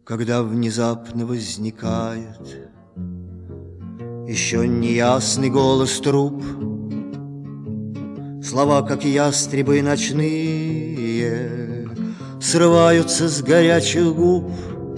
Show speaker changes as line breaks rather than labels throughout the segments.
Когда внезапно возникает еще неясный голос труб, слова, как ястребы ночные, срываются с горячих губ.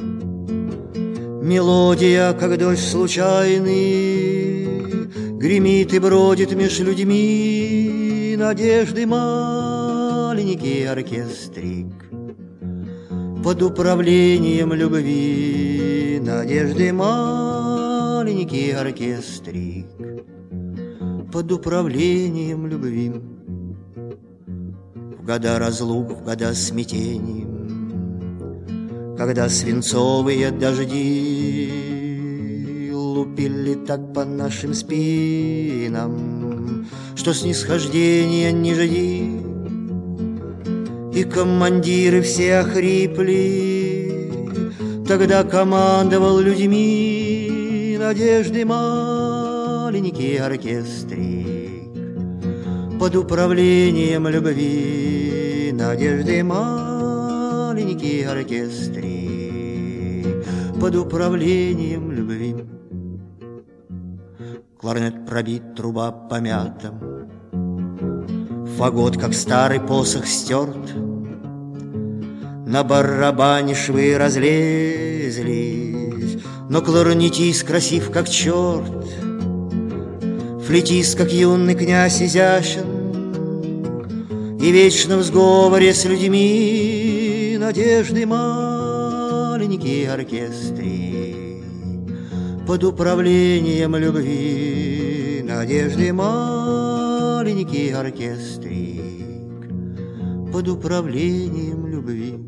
Мелодия, как дождь случайный, гремит и бродит меж людьми. Надежды маленький оркестрик под управлением любви. Надежды маленький оркестрик под управлением любви. В года разлук, в года смятений, когда свинцовые дожди лупили так по нашим спинам, что снисхождения не жди, и командиры все охрипли, тогда командовал людьми надежды маленький оркестрик под управлением любви. Надежды маленький оркестрик под управлением любви. Кларнет пробит, труба помята, фагот, как старый посох, стерт. На барабане швы разлезлись, но кларнетист красив, как черт. Флейтист, как юный князь, изящен и вечно в сговоре с людьми. Надежды маленький оркестрик под управлением любви. Надежды маленький оркестрик под управлением любви.